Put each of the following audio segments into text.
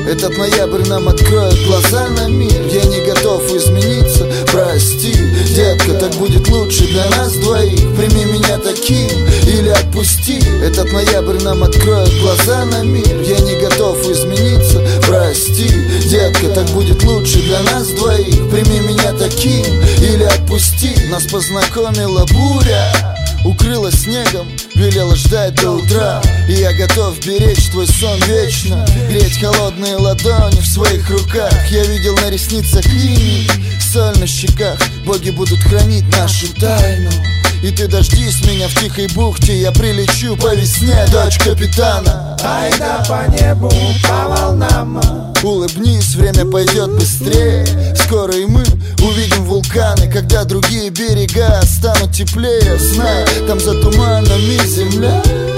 Этот ноябрь нам откроет глаза на мир. Я не готов измениться, прости, детка, так будет лучше для нас двоих. Прими меня таким или отпусти. Этот ноябрь нам откроет глаза на мир. Я не готов измениться, прости, детка, так будет лучше для нас двоих. Прими меня таким или отпусти. Нас познакомила буря, укрыла снегом, велела ждать до утра. И я готов беречь твой сон вечно, греть холодные ладони в своих руках. Я видел на ресницах иней, соль на щеках. Боги будут хранить нашу тайну. И ты дождись меня в тихой бухте. Я прилечу по весне, дочь капитана. Айда по небу, по волнам. Улыбнись, время пойдет быстрее. Скоро и мы увидим вулканы, когда другие берега станут теплее. Знай, там за туманами земля,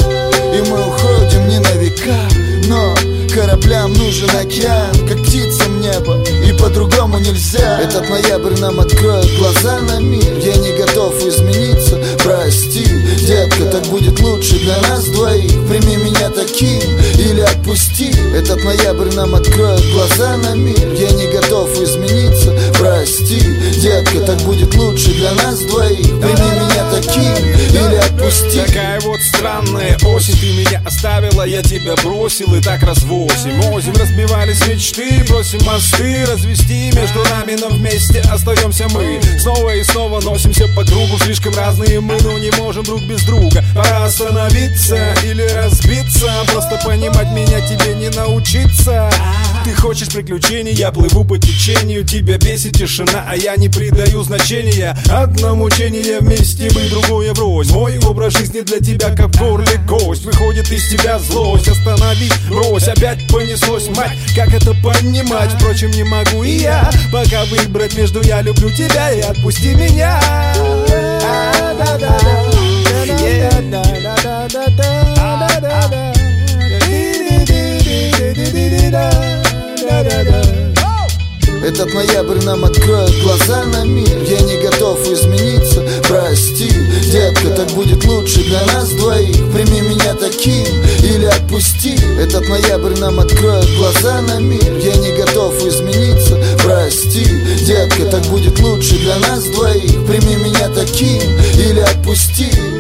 и мы уходим не на века. Но кораблям нужен океан, как птицам небо, и по-другому нельзя. Этот ноябрь нам откроет глаза на мир. Я не готов измениться, прости, детка, так будет лучше для нас двоих. Прими меня таким или отпусти. Этот ноябрь нам откроет глаза на мир. Я не готов измениться, прости, детка, так будет лучше для нас двоих. Прими меня таким или отпусти. Такая вот странная осень, ты меня оставила, я тебя бросил, и так раз 8. Разбивались мечты, бросим мосты, развести между нами, но вместе остаемся мы. Снова и снова носимся по кругу, слишком разные мы, но не можем друг без друга. Пора остановиться или разбиться, просто понимать меня тебе не научиться. Ты хочешь приключений, я плыву по течению. Тебя бесит тишина, а я не придаю значения. Одно мучение вместе, мы другое врозь. Мой образ жизни для тебя как в горле кость. Выходит из тебя злость, останови, брось. Опять понеслось, мать, как это понимать? Впрочем, не могу и я пока выбрать между я люблю тебя и отпусти меня. Этот ноябрь нам откроет глаза на мир. Я не готов измениться, прости, детка, так будет лучше для нас двоих. Прими меня таким или отпусти. Этот ноябрь нам откроет глаза на мир. Я не готов измениться, прости, детка, так будет лучше для нас двоих. Прими меня таким или отпусти.